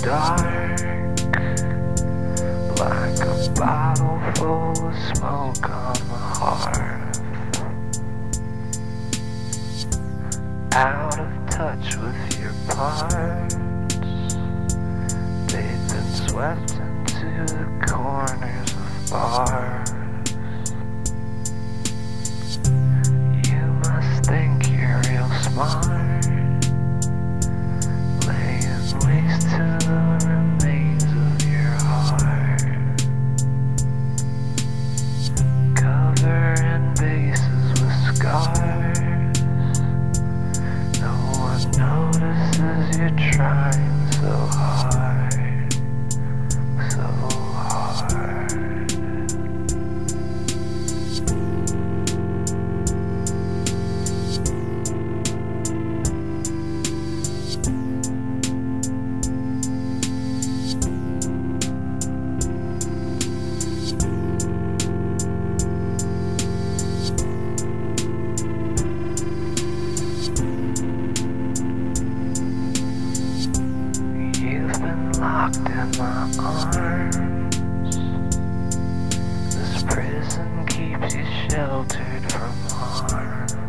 dark, like a bottle full of smoke on the hearth. Out of touch with your parts, they've been swept into the corners of bars. You must think you're real smart, laying waste to the remains of your heart, covering bases with scars. No one notices you're trying so hard, so hard. Locked in my arms, this prison keeps you sheltered from harm.